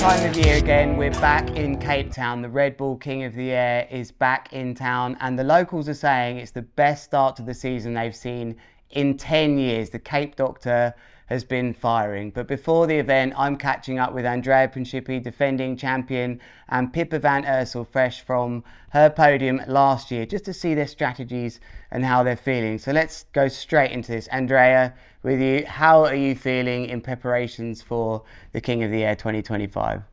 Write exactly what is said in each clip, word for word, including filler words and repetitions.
time of year again, we're back in Cape Town. The Red Bull King of the Air is back in town, and the locals are saying it's the best start to the season they've seen in ten years. The Cape Doctor has been firing. But before the event, I'm catching up with Andrea Principi, defending champion, and Pippa van Ursel, fresh from her podium last year, just to see their strategies and how they're feeling. So let's go straight into this. Andrea, with you, how are you feeling in preparations for the King of the Air twenty twenty-five?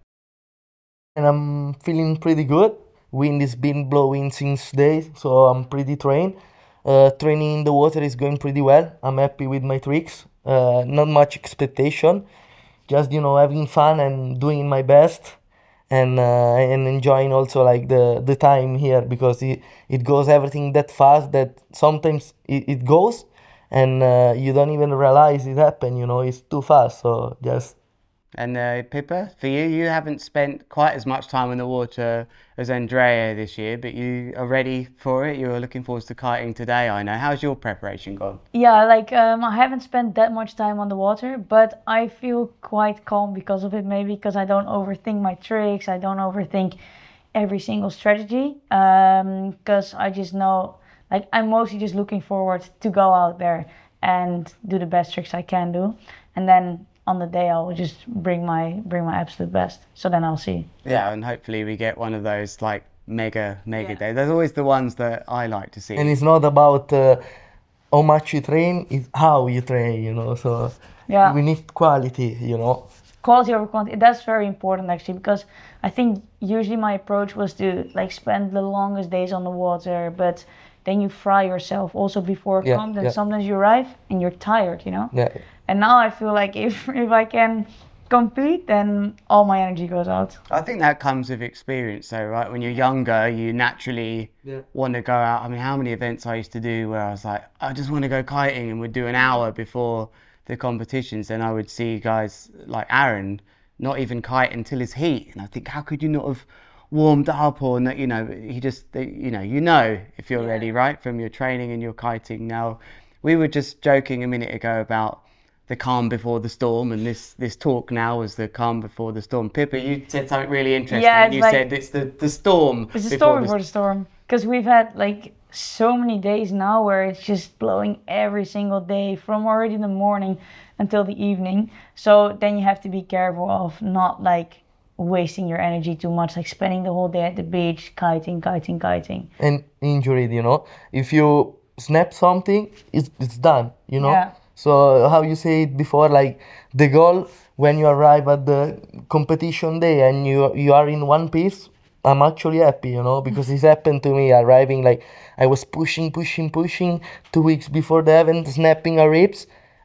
And I'm feeling pretty good. Wind has been blowing since days, so I'm pretty trained. Uh, training in the water is going pretty well. I'm happy with my tricks. Uh, not much expectation, just you know having fun and doing my best, and uh, and enjoying also like the the time here, because it, it goes everything that fast that sometimes it, it goes and uh, you don't even realize it happened. You know, it's too fast. So just. And uh, Pippa, for you, you haven't spent quite as much time in the water as Andrea this year, but you are ready for it. You're looking forward to kiting today, I know. How's your preparation gone? Yeah, like um, I haven't spent that much time on the water, but I feel quite calm because of it, maybe because I don't overthink my tricks. I don't overthink every single strategy, because um, I just know, like, I'm mostly just looking forward to go out there and do the best tricks I can do. And then on the day I'll just bring my bring my absolute best. So then I'll see. Yeah, and hopefully we get one of those like mega mega yeah. days. There's always the ones that I like to see. And it's not about uh, how much you train, it's how you train, you know. So yeah, we need quality, you know. Quality over quantity. That's very important actually, because I think usually my approach was to like spend the longest days on the water, but then you fry yourself also before yeah, comp, and yeah. sometimes you arrive and you're tired, you know. Yeah. And now I feel like if if I can compete, then all my energy goes out. I think that comes with experience though, right? When you're younger, you naturally yeah. want to go out. I mean, how many events I used to do where I was like, I just want to go kiting, and would do an hour before the competitions. Then I would see guys like Aaron not even kite until his heat. And I think, how could you not have warmed up, or not, you know, he just, you know, you know if you're yeah. ready, right? From your training and your kiting. Now, we were just joking a minute ago about the calm before the storm, and this this talk now was the calm before the storm. Pippa, you said something really interesting. Yeah, you like, said it's the, the storm. It's the storm before the storm. Because we've had like so many days now where it's just blowing every single day from already in the morning until the evening. So then you have to be careful of not like wasting your energy too much, like spending the whole day at the beach, kiting, kiting, kiting. And injured, you know. If you snap something, it's, it's done, you know. Yeah. So how you say it before, like the goal when you arrive at the competition day and you you are in one piece, I'm actually happy, you know, because it's happened to me arriving, like I was pushing, pushing, pushing two weeks before the event, snapping a ribs,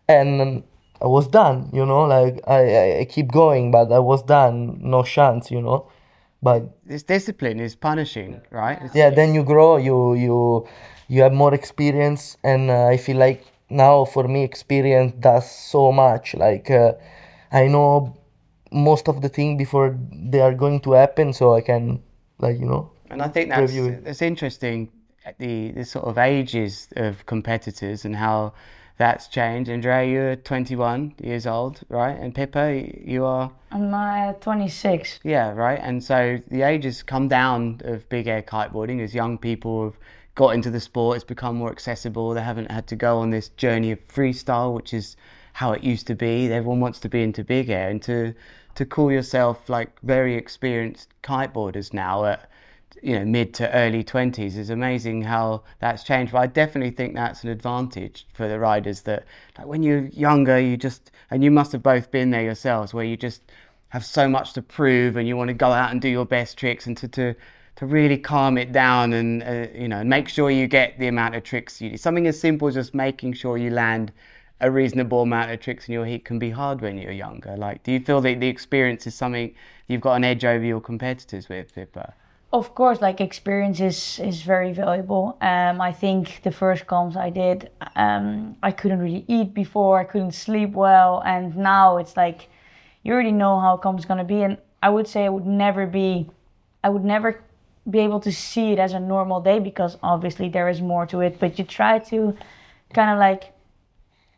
and I was done, you know, like I, I keep going, but I was done, no chance, you know. But this discipline is punishing, right? It's, yeah, then you grow, you you you have more experience, and uh, I feel like now for me experience does so much. Like uh, I know most of the thing before they are going to happen, so I can, like, you know. And I think that's it's interesting, the the sort of ages of competitors and how that's changed. Andrea, you're twenty-one years old, right? And Pippa, you are? I'm uh, twenty-six. Yeah, right. And so the ages come down of big air kiteboarding as young people have got into the sport. It's become more accessible. They haven't had to go on this journey of freestyle, which is how it used to be. Everyone wants to be into big air, and to to call yourself like very experienced kiteboarders now at, you know, mid to early twenties is amazing how that's changed. But I definitely think that's an advantage for the riders, that like when you're younger, you just, and you must have both been there yourselves, where you just have so much to prove and you want to go out and do your best tricks, and to to to really calm it down and, uh, you know, make sure you get the amount of tricks you do. Something as simple as just making sure you land a reasonable amount of tricks in your heat can be hard when you're younger. Like, do you feel that the experience is something you've got an edge over your competitors with, Pippa? Of course, like experience is, is very valuable. Um, I think the first comps I did, um, I couldn't really eat before, I couldn't sleep well, and now it's like, you already know how comp's gonna be, and I would say I would never be, I would never be able to see it as a normal day, because obviously there is more to it, but you try to kind of like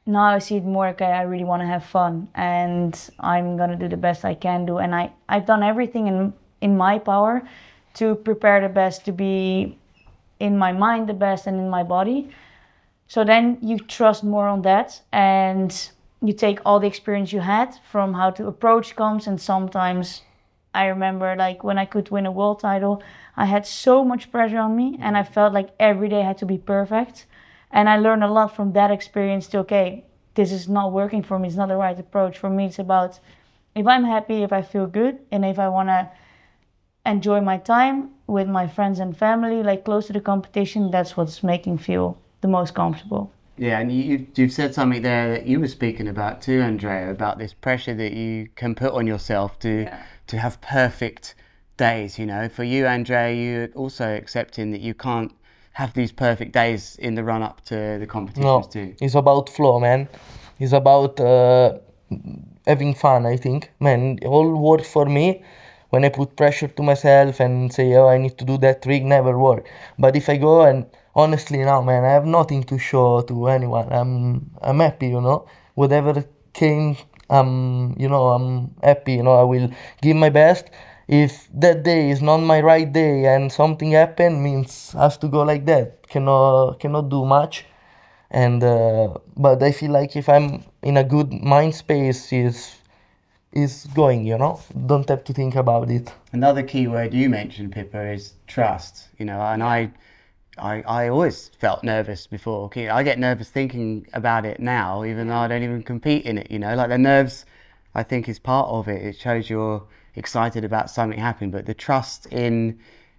now I see it more, okay, I really want to have fun and I'm going to do the best I can do. And I, I've done everything in, in my power to prepare the best, to be in my mind the best and in my body. So then you trust more on that and you take all the experience you had from how to approach comps. And sometimes I remember like when I could win a world title, I had so much pressure on me and I felt like every day had to be perfect. And I learned a lot from that experience to, okay, this is not working for me. It's not the right approach. For me, it's about if I'm happy, if I feel good, and if I want to enjoy my time with my friends and family, like close to the competition, that's what's making me feel the most comfortable. Yeah, and you, you've said something there that you were speaking about too, Andrea, about this pressure that you can put on yourself to yeah. to have perfect days, you know. For you, Andrea, you're also accepting that you can't have these perfect days in the run-up to the competitions no, too. It's about flow, man. It's about uh, having fun, I think. Man, it all works for me. When I put pressure to myself and say, oh, I need to do that trick, never work. But if I go and honestly now, man, I have nothing to show to anyone. I'm I'm happy, you know. Whatever came, um, you know, I'm happy, you know. I will give my best. If that day is not my right day and something happened, means has to go like that. Cannot cannot do much. And uh, but I feel like if I'm in a good mind space, is is going, you know. Don't have to think about it. Another key word you mentioned, Pippa, is trust. You know, and I. I, I always felt nervous before. I get nervous thinking about it now, even though I don't even compete in it, you know. Like the nerves, I think, is part of it. It shows you're excited about something happening, but the trust in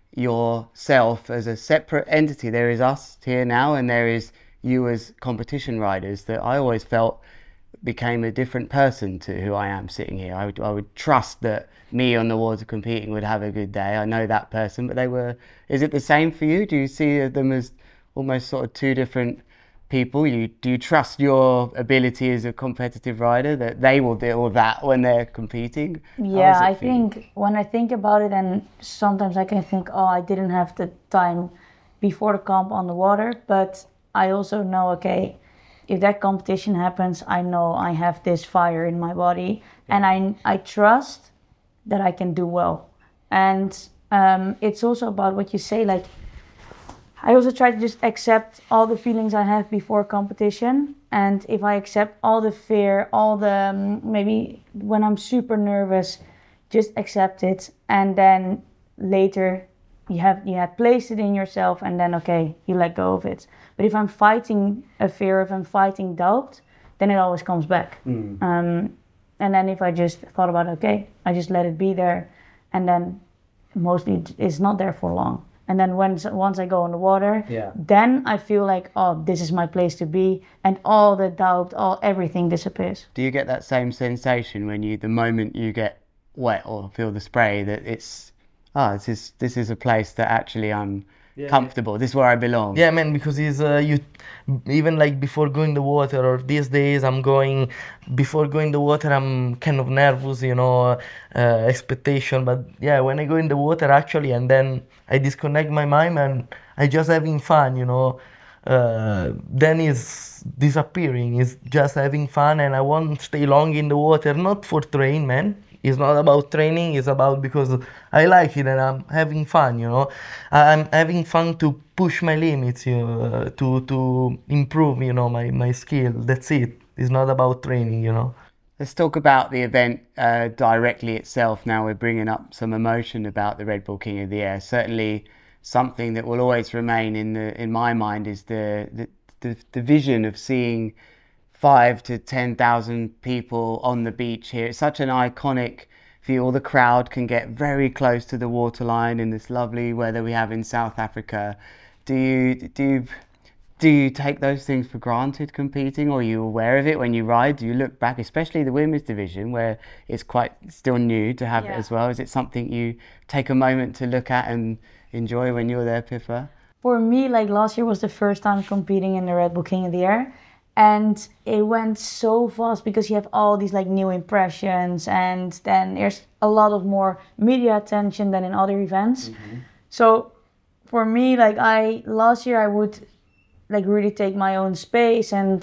yourself as a separate entity. There is us here now and there is you as competition riders that I always felt became a different person to who I am sitting here. I would, I would trust that me on the water competing would have a good day. I know that person, but they were, is it the same for you? Do you see them as almost sort of two different people? You, do you trust your ability as a competitive rider that they will deal with that when they're competing? Yeah, I think when I think about it, and sometimes I can think, oh, I didn't have the time before the comp on the water, but I also know, okay, if that competition happens, I know I have this fire in my body, yeah. and I I trust that I can do well. And um, it's also about what you say, like, I also try to just accept all the feelings I have before competition. And if I accept all the fear, all the, um, maybe when I'm super nervous, just accept it. And then later you have, you have placed it in yourself and then, okay, you let go of it. But if I'm fighting a fear, if I'm fighting doubt, then it always comes back. Mm. Um, and then if I just thought about, okay, I just let it be there. And then mostly it's not there for long. And then when, once I go on the water, yeah. then I feel like, oh, this is my place to be. And all the doubt, all everything disappears. Do you get that same sensation when you, the moment you get wet or feel the spray, that it's, oh, this is, this is a place that actually I'm yeah, comfortable. Yeah. This is where I belong. Yeah, man, because it's, uh, you, even like before going the water, or these days I'm going, before going the water, I'm kind of nervous, you know, uh, expectation. But yeah, when I go in the water actually, and then I disconnect my mind and I just having fun, you know, uh, then it's disappearing. It's just having fun, and I won't stay long in the water, not for train, man. It's not about training, it's about because I like it and I'm having fun, you know. I'm having fun to push my limits, you know, uh, to to improve, you know, my, my skill. That's it. It's not about training, you know. Let's talk about the event uh, directly itself now. We're bringing up some emotion about the Red Bull King of the Air. Certainly something that will always remain in the in my mind is the the, the, the vision of seeing five to ten thousand people on the beach here. It's such an iconic view. All the crowd can get very close to the waterline in this lovely weather we have in South Africa. Do you do you, do you take those things for granted competing, or are you aware of it when you ride? Do you look back, especially the women's division where it's quite still new to have yeah. it as well? Is it something you take a moment to look at and enjoy when you're there, Pippa? For me, like last year was the first time competing in the Red Bull King of the Air. And it went so fast because you have all these like new impressions, and then there's a lot of more media attention than in other events. Mm-hmm. So for me, like I last year I would like really take my own space and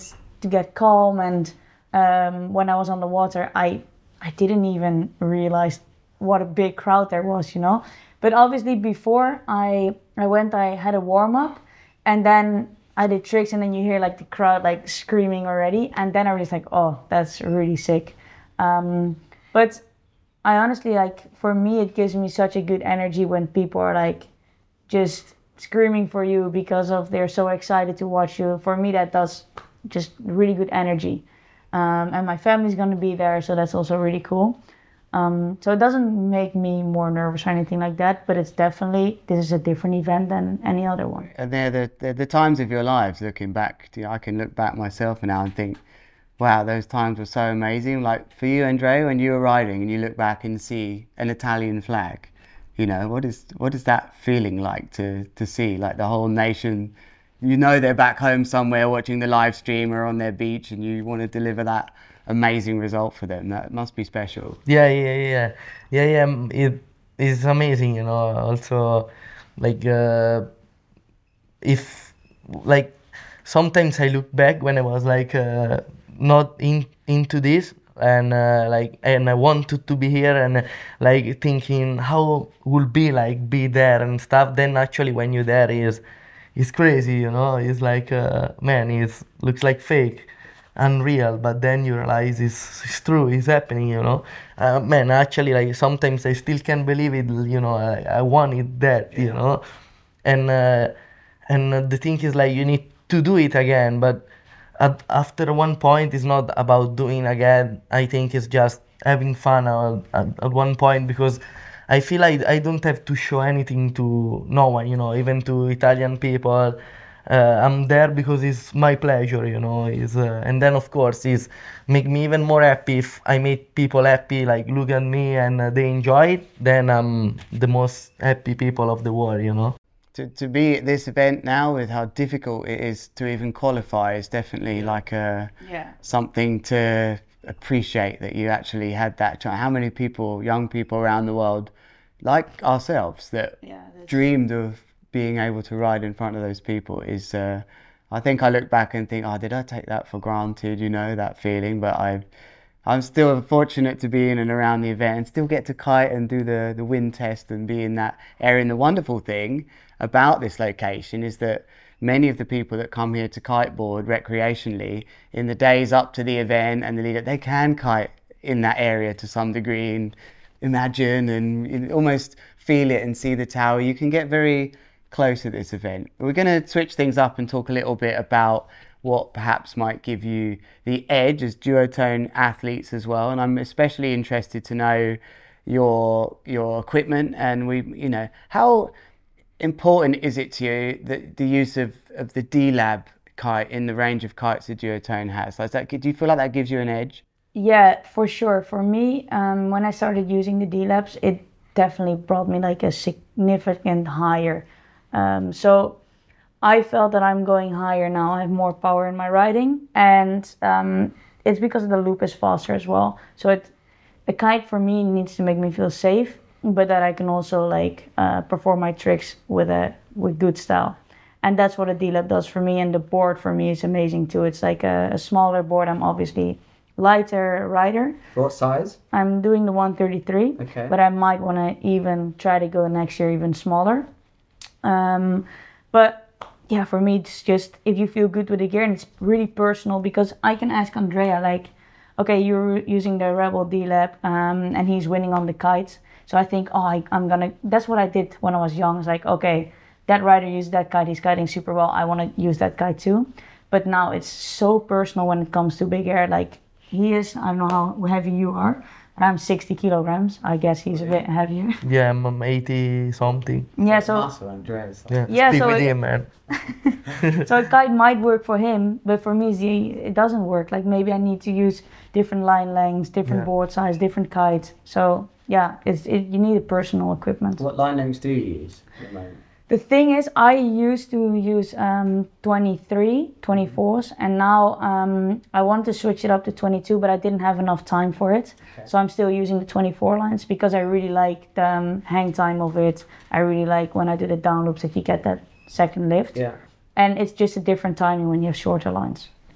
to get calm. And um, when I was on the water, I I didn't even realize what a big crowd there was, you know. But obviously before I I went, I had a warm up, and then I did tricks, and then you hear like the crowd like screaming already, and then I was like, oh, that's really sick. Um, but I honestly, like, for me, it gives me such a good energy when people are like just screaming for you because of they're so excited to watch you. For me, that does just really good energy. Um, and my family's gonna be there, so that's also really cool. Um, so it doesn't make me more nervous or anything like that, but it's definitely, this is a different event than any other one. And they're the, they're the times of your lives, looking back. You know, I can look back myself now and think, wow, those times were so amazing. Like for you, Andrea, when you were riding and you look back and see an Italian flag, you know, what is what is that feeling like to, to see? Like the whole nation, you know, they're back home somewhere watching the live stream or on their beach, and you want to deliver that amazing result for them. That must be special. Yeah, yeah, yeah, yeah, yeah. mm, It is amazing, you know. Also, like uh, if like sometimes I look back when I was like uh, not in into this, and uh, like and I wanted to be here, and uh, like thinking how would be like be there and stuff. Then actually when you're there is it's crazy, you know. It's like uh, man, it looks like fake, unreal, but then you realize it's, it's true, it's happening, you know. Uh, man, actually, like sometimes I still can't believe it, you know. I, I want it that, you know. And uh, and uh, the thing is, like, you need to do it again, but at, after one point, it's not about doing again. I think it's just having fun at, at, at one point, because I feel like I don't have to show anything to no one, you know, even to Italian people. Uh, I'm there because it's my pleasure, you know. Is uh, and then of course it's make me even more happy if I make people happy, like look at me and uh, they enjoy it. Then I'm the most happy people of the world, you know. To, to be at this event now with how difficult it is to even qualify is definitely like a Yeah. something to appreciate, that you actually had that chance. How many people, young people around the world like ourselves, that Yeah, that's- dreamed of being able to ride in front of those people is uh, I think I look back and think, oh, did I take that for granted, you know, that feeling. But I I'm still fortunate to be in and around the event and still get to kite and do the, the wind test and be in that area. And the wonderful thing about this location is that many of the people that come here to kiteboard recreationally, in the days up to the event and the lead up, they can kite in that area to some degree and imagine and almost feel it and see the tower. You can get very close at this event. We're going to switch things up and talk a little bit about what perhaps might give you the edge as duotone athletes as well. And I'm especially interested to know your your equipment, and we, you know, how important is it to you that the use of, of the D-Lab kite in the range of kites the duotone has? Like that, do you feel like that gives you an edge? Yeah, for sure. For me, um, when I started using the D-Labs, it definitely brought me like a significant higher. Um, so I felt that I'm going higher now. I have more power in my riding, and um, it's because the loop is faster as well. So it, a kite for me needs to make me feel safe, but that I can also like uh, perform my tricks with a with good style. And that's what a D-Lab does for me. And the board for me is amazing too. It's like a, a smaller board. I'm obviously lighter rider. What size? I'm doing the one thirty-three, Okay. but I might want to even try to go next year even smaller. Um, but yeah, for me, it's just if you feel good with the gear, and it's really personal, because I can ask Andrea, like, okay, you're using the Rebel D-Lab, um, and he's winning on the kites. So I think, oh, I, I'm gonna, that's what I did when I was young. It's like, okay, that rider used that kite, he's kiting super well, I want to use that kite too. But now it's so personal when it comes to big air. Like he is, I don't know how heavy you are, but I'm sixty kilograms. I guess he's a bit heavier. Yeah, I'm um, eighty something. Yeah, so Muscle, Andreas. Yeah, Yeah, speak so with it- him, man. so a kite might work for him, but for me, see, it doesn't work. Like maybe I need to use different line lengths, different Yeah. board size, different kites. So yeah, it's it, you need a personal equipment. What line lengths do you use at the moment? The thing is, I used to use um, twenty-three, twenty-fours, and now um, I want to switch it up to twenty-two, but I didn't have enough time for it. Okay. So I'm still using the twenty-four lines because I really like the um, hang time of it. I really like when I do the down loops that you get that second lift. Yeah. And it's just a different timing when you have shorter lines.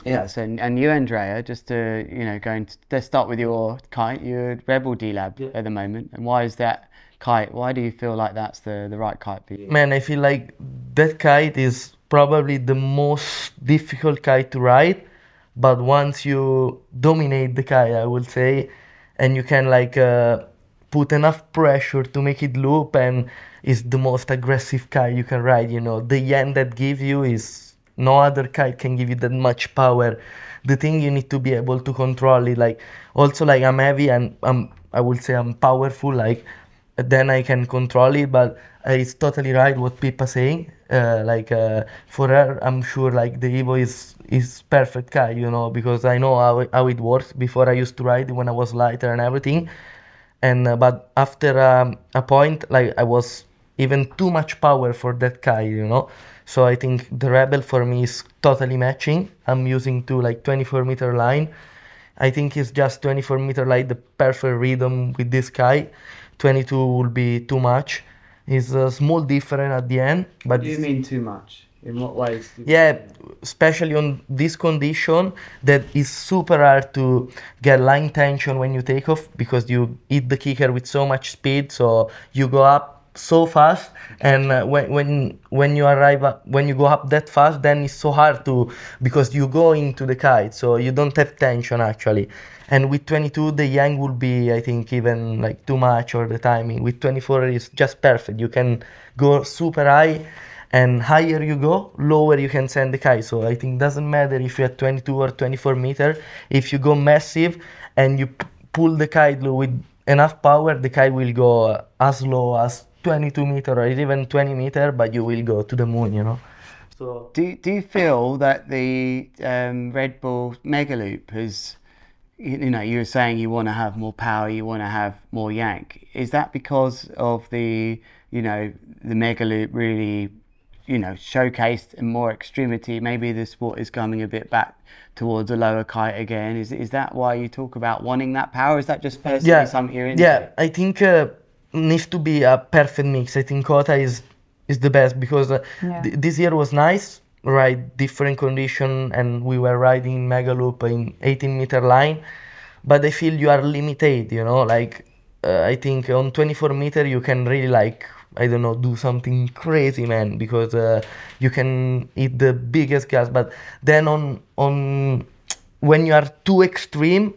Yes, and, and you, Andrea, just to, you know, going to, let's start with your kite. You're at Rebel D-Lab Yeah. at the moment. And why is that kite? Why do you feel like that's the, the right kite for you? Man, I feel like that kite is probably the most difficult kite to ride, but once you dominate the kite, I would say, and you can like uh, put enough pressure to make it loop, and it's the most aggressive kite you can ride. You know, the yen that gives you is no other kite can give you that much power. The thing you need to be able to control it. Like also like I'm heavy and I'm I would say I'm powerful. Like then I can control it, but uh, it's totally right what Pippa saying. Uh, like uh, for her, I'm sure like the Evo is is perfect car, you know, because I know how it, how it works. Before I used to ride it when I was lighter and everything, and uh, but after um, a point, like I was even too much power for that car, you know. So I think the Rebel for me is totally matching. I'm using two like twenty-four meter line. I think it's just twenty-four meter line, the perfect rhythm with this guy. twenty-two will be too much. It's a small difference at the end, What but do you mean too much? In what ways? do you yeah, mean that? especially on this condition that is super hard to get line tension when you take off because you hit the kicker with so much speed, so you go up so fast, and uh, when when when you arrive up, when you go up that fast, then it's so hard to because you go into the kite, so you don't have tension actually. And with twenty-two, the yang will be, I think, even like too much, or the timing. With twenty-four, it's just perfect. You can go super high, and higher you go, lower you can send the kite. So I think doesn't matter if you're at twenty-two or twenty-four meter. If you go massive and you p- pull the kite low with enough power, the kite will go uh, as low as twenty-two meter or even twenty meter, but you will go to the moon, you know. So Do, do you feel that the um, Red Bull Mega Loop has, you, you know, you were saying you want to have more power, you want to have more yank. Is that because of the, you know, the Mega Loop really, you know, showcased more extremity? Maybe the sport is coming a bit back towards a lower kite again. Is is that why you talk about wanting that power? Is that just personally yeah, something you're into? yeah, I think uh, needs to be a perfect mix. I think Kota is is the best because uh, Yeah. th- this year was nice, right? Different condition, and we were riding Mega Loop in eighteen meter line, but I feel you are limited, you know. Like uh, I think on twenty-four meter you can really like I don't know do something crazy, man, because uh, you can hit the biggest gas. But then on on when you are too extreme,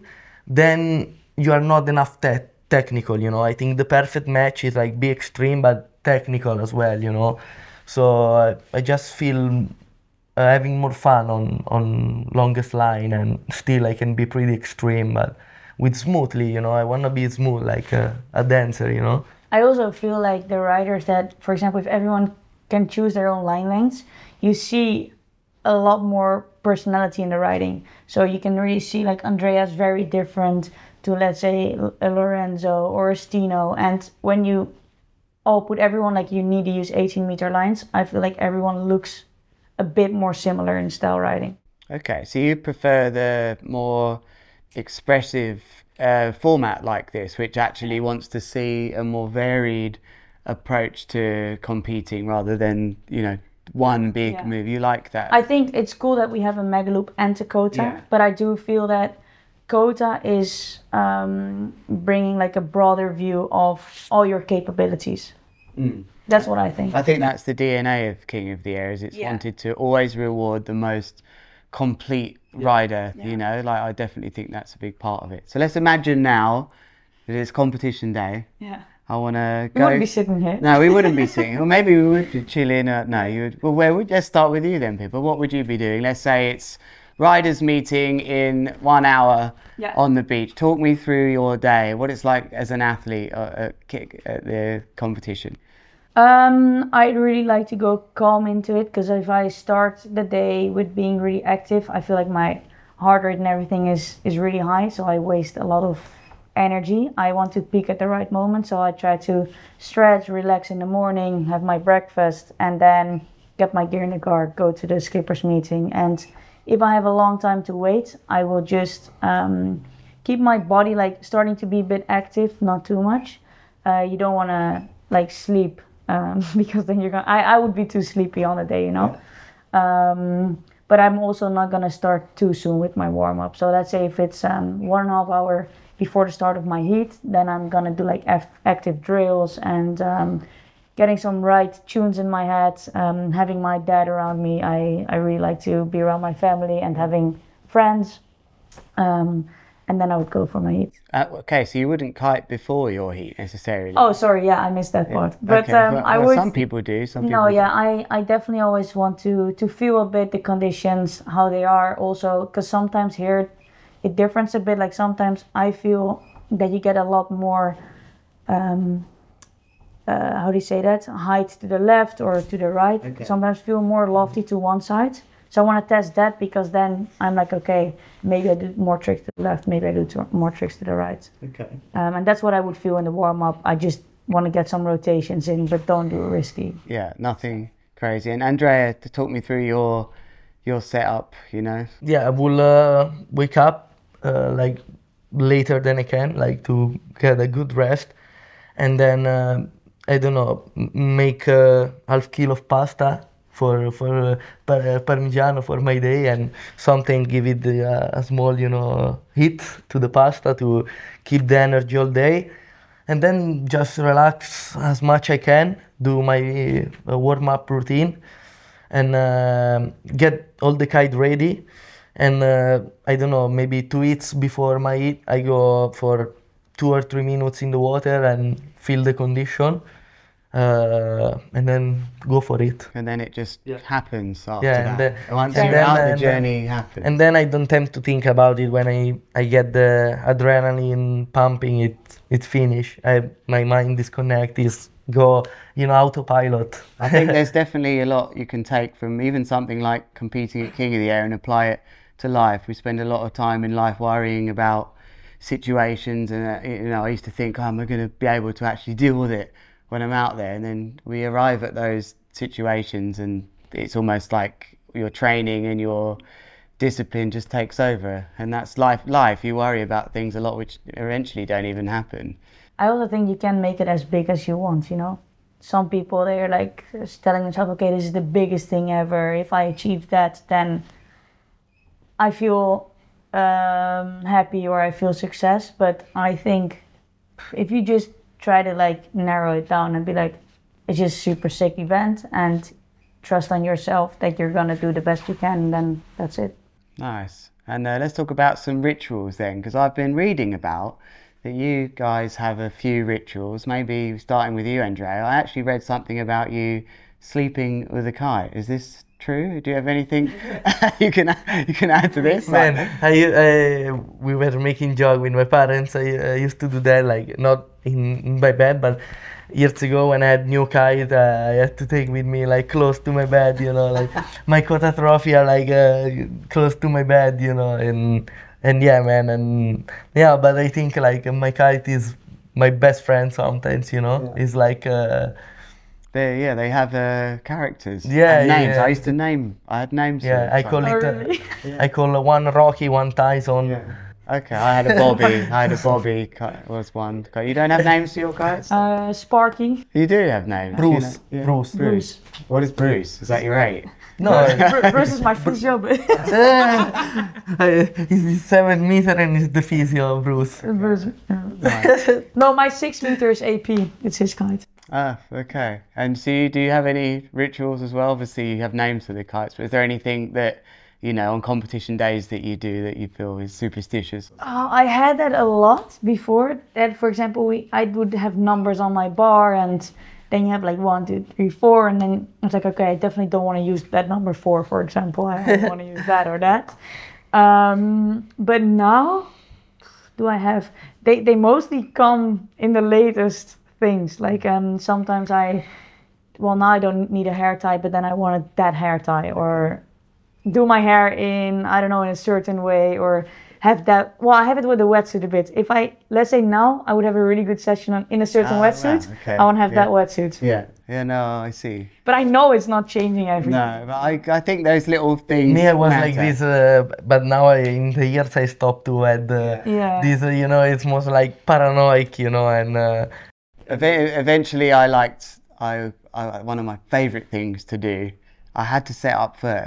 then you are not enough te- technical, you know. I think the perfect match is like be extreme but technical as well, you know. So uh, I just feel uh, having more fun on on longest line, and still I can be pretty extreme, but with smoothly, you know. I want to be smooth like a, a dancer, you know. I also feel like the riders that, for example, if everyone can choose their own line lengths, you see a lot more personality in the riding. So you can really see like Andrea's very different to, let's say, a Lorenzo or a Stino. And when you all put everyone like you need to use eighteen meter lines, I feel like everyone looks a bit more similar in style riding. Okay, so you prefer the more expressive uh, format like this, which actually wants to see a more varied approach to competing rather than, you know, one big Yeah. move. You like that? I think it's cool that we have a Megaloop and a Kota, Yeah. but I do feel that Kota is um, bringing like a broader view of all your capabilities. Mm. That's what I think. I think that's the D N A of King of the Air, is it's Yeah. wanted to always reward the most complete rider, Yeah. you know, like I definitely think that's a big part of it. So let's imagine now that it's competition day. Yeah. I want to We go. wouldn't be sitting here. No, we wouldn't be sitting. Well, maybe we would be chilling. Uh, no, you would. Well, where would? Let's start with you then, Pippa. What would you be doing? Let's say it's riders meeting in one hour Yeah. on the beach. Talk me through your day. What it's like as an athlete uh, at kick at the competition. Um, I'd really like to go calm into it, because if I start the day with being really active, I feel like my heart rate and everything is, is really high, so I waste a lot of energy. I want to peak at the right moment, so I try to stretch, relax in the morning, have my breakfast, and then get my gear in the car, go to the skippers meeting. And if I have a long time to wait, I will just um, keep my body like starting to be a bit active, not too much. Uh, you don't want to like sleep. Um, because then you're gonna, I, I would be too sleepy on the day, you know. Um, but I'm also not gonna start too soon with my warm up. So let's say if it's um, one and a half hour before the start of my heat, then I'm gonna do like af- active drills and um, getting some right tunes in my head. Um, having my dad around me, I I really like to be around my family and having friends. Um, and then I would go for my heat. Uh, okay, so you wouldn't kite before your heat necessarily. Oh, sorry, yeah, I missed that part. But okay. um, well, I well, would. Some people do. Some No, people yeah, I, I definitely always want to to feel a bit the conditions, how they are. Also, because sometimes here it differs a bit. Like sometimes I feel that you get a lot more. Um, uh, how do you say that? Height to the left or to the right. Okay. Sometimes feel more lofty to one side. So I want to test that because then I'm like, okay, maybe I do more tricks to the left, maybe I do to, more tricks to the right. Okay. Um, and that's what I would feel in the warm up. I just want to get some rotations in, but don't do it risky. Yeah, nothing crazy. And Andrea, to talk me through your your setup, you know. Yeah, I will uh, wake up uh, like later than I can, like to get a good rest, and then uh, I don't know, m- make a half kilo of pasta for for uh, par- uh, parmigiano for my day, and something give it the, uh, a small, you know, heat to the pasta to keep the energy all day, and then just relax as much I can, do my uh, warm up routine, and uh, get all the kite ready. And uh, I don't know, maybe two hits before my hit, I go for two or three minutes in the water and feel the condition, uh, and then go for it. And then it just Yeah. happens after Yeah, that. and then- Once and you're then- out, the and then- journey happens. And then I don't tend to think about it when I, I get the adrenaline pumping. It it finish. I my mind disconnect is go, you know, autopilot. I think there's definitely a lot you can take from even something like competing at King of the Air and apply it to life. We spend a lot of time in life worrying about situations, and uh, you know, I used to think, oh, am I going to be able to actually deal with it when I'm out there? And then we arrive at those situations, and it's almost like your training and your discipline just takes over, and that's life. Life, you worry about things a lot which eventually don't even happen. I also think you can make it as big as you want, you know? Some people, they're like telling themselves, okay, this is the biggest thing ever. If I achieve that, then I feel um, happy or I feel success. But I think if you just try to like narrow it down and be like, it's just a super sick event and trust on yourself that you're gonna do the best you can, then that's it. Nice. And uh, let's talk about some rituals then, because I've been reading about that you guys have a few rituals, maybe starting with you, Andrea. I actually read something about you sleeping with a kite. Is this true? Do you have anything you can you can add to this? Man, I, I we were making joke with my parents. I, I used to do that, like not in, in my bed, but years ago when I had new kite, uh, I had to take with me like close to my bed, you know, like my Kota trophy are like uh, close to my bed, you know, and and yeah, man, and yeah, but I think like my kite is my best friend sometimes, you know, Yeah. it's like. Uh, They, yeah, they have uh, characters. Yeah, and names. yeah. I used to name. I had names. yeah, for I call Oh, it. Uh, really? I call one Rocky, one Tyson. Yeah. Okay, I had a Bobby. I had a Bobby. ki- Was one. ki- You don't have names for your kites? Uh, Sparky, You do have names. you Bruce, know? Yeah. Bruce. Bruce. What is Bruce? Is that your eight? No, Bru- Bruce is my physio, but he's seven meter and he's the physio, Bruce. Bruce. yeah. No, my six meter is A P. It's his kite. Ah, okay. And so, you, do you have any rituals as well? Obviously, you have names for the kites, but is there anything that, you know, on competition days that you do that you feel is superstitious? Uh, I had that a lot before. That, for example, we I would have numbers on my bar, and then you have like one, two, three, four, and then it's like, okay, I definitely don't want to use that number four, for example. I don't want to use that or that. Um, but now, do I have? They they mostly come in the latest things. Like um, sometimes I, well, now I don't need a hair tie, but then I wanted that hair tie, or do my hair in, I don't know, in a certain way, or have that, well, I have it with the wetsuit a bit. If I, let's say now, I would have a really good session on, in a certain Ah, wow, wetsuit, okay, I want to have yeah. that wetsuit. Yeah. Yeah, no, I see. But I know it's not changing everything. No, but I, I think those little things. Me, I was matter. like this, uh, but now I, in the years I stopped to add uh, Yeah. this, uh, you know, it's most like paranoid, you know, and uh, Eve- Eventually, I liked. I, I one of my favorite things to do. I had to set up first.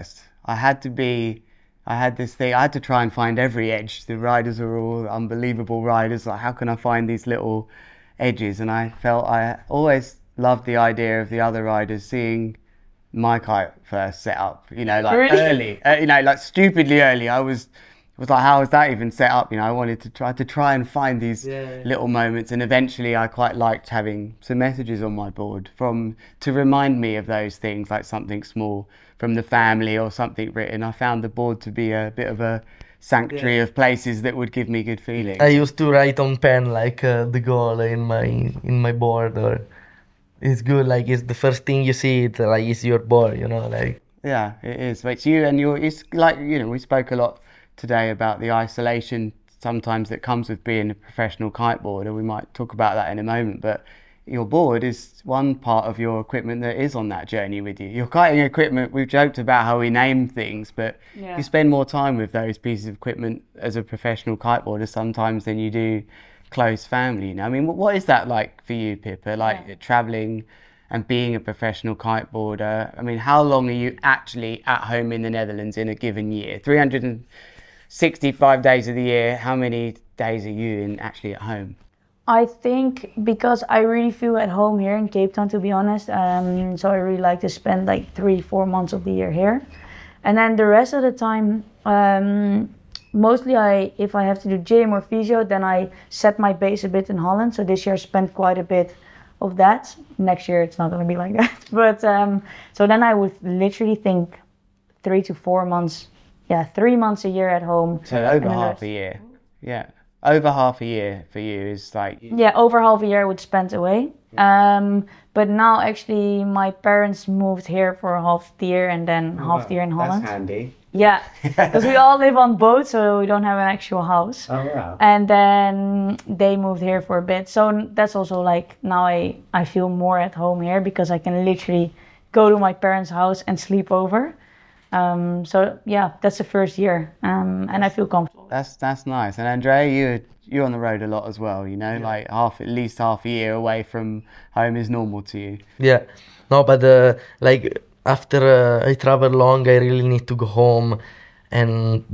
I had to be, I had this thing, I had to try and find every edge. The riders are all unbelievable riders. Like, how can I find these little edges? And I felt I always loved the idea of the other riders seeing my kite first set up, you know, like Really? early, uh, you know, like stupidly early. I was, was like, how was that even set up? You know, I wanted to try to try and find these Yeah. little moments, and eventually I quite liked having some messages on my board from to remind me of those things, like something small from the family or something written. I found the board to be a bit of a sanctuary Yeah. of places that would give me good feelings. I used to write on pen like uh, the goal in my in my board, or it's good. Like it's the first thing you see. It like it's your board, you know. Like Yeah, it is. But it's you and your. It's like, you know, we spoke a lot today about the isolation sometimes that comes with being a professional kiteboarder. We might talk about that in a moment, but your board is one part of your equipment that is on that journey with you. Your kiting equipment, we've joked about how we name things, but Yeah. you spend more time with those pieces of equipment as a professional kiteboarder sometimes than you do close family. You know, I mean, what, what is that like for you, Pippa? Like Yeah. traveling and being a professional kiteboarder. I mean, how long are you actually at home in the Netherlands in a given year? three hundred sixty-five days of the year. How many days are you in actually at home? I think because I really feel at home here in Cape Town, to be honest. Um, so I really like to spend like three, four months of the year here, and then the rest of the time, um, mostly I, if I have to do gym or physio, then I set my base a bit in Holland. So this year I spent quite a bit of that. Next year it's not going to be like that, but um, so then I would literally think three to four months, yeah, three months a year at home. So over And then half rest- a year. Yeah. Over half a year for you is like, Yeah, over half a year I would spend away. Um, but now actually my parents moved here for half the year and then half the year in Holland. That's handy. Yeah, because we all live on boats, so we don't have an actual house. Oh, wow. And then they moved here for a bit. So that's also like now I, I feel more at home here because I can literally go to my parents' house and sleep over. Um, so yeah, that's the first year, um, and I feel comfortable. That's that's nice. And Andrea, you you're on the road a lot as well. You know, like half at least half a year away from home is normal to you. yeah, no, but uh, like after uh, I travel long, I really need to go home and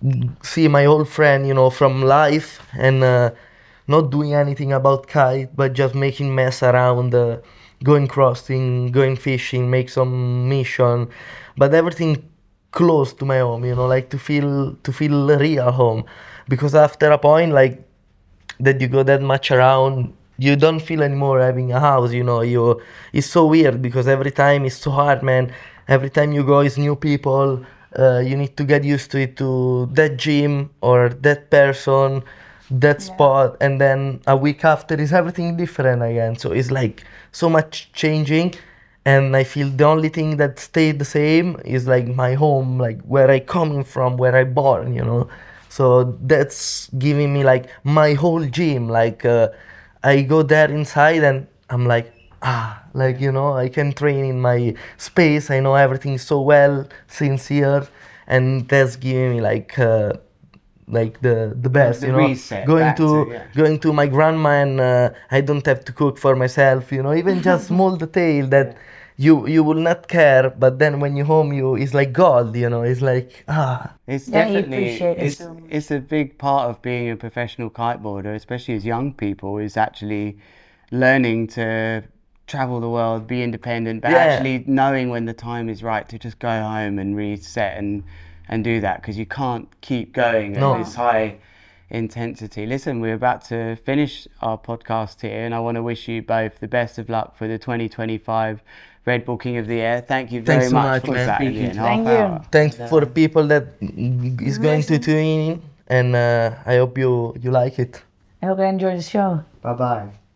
see my old friend, you know, from life, and uh, not doing anything about kite, but just making mess around, uh, going crossing, going fishing, make some mission, but everything close to my home, you know, like to feel to feel real home, because after a point like that you go that much around, you don't feel anymore having a house, you know. You it's so weird because every time it's so hard, man. Every time you go is new people. Uh, you need to get used to it, to that gym or that person, that Yeah. spot, and then a week after is everything different again. So it's like so much changing, and I feel the only thing that stayed the same is like my home, like where I coming from, where I born, you know. So that's giving me like my whole gym. Like uh, I go there inside and I'm like, ah, like, you know, I can train in my space. I know everything so well since here, and that's giving me like uh, like the the best, The you know. reset Going back to to- yeah. going to my grandma and uh, I don't have to cook for myself, you know. Even just small detail that you you will not care, but then when you home, you it's like gold, you know. It's like ah. It's Yeah, you definitely appreciate it it's, so much. it's a big part of being a professional kiteboarder, especially as young people, is actually learning to travel the world, be independent, but Yeah. actually knowing when the time is right to just go home and reset and and do that, because you can't keep going No. at this high intensity. Listen, we're about to finish our podcast here, and I want to wish you both the best of luck for the twenty twenty-five Red Bull King of the Air. Thank you very Thanks so much, much, for man. that. Thank in you. the Thank half you. hour. Thanks for the people that is going to tune in, and uh, I hope you you like it. I hope you enjoy the show. Bye bye.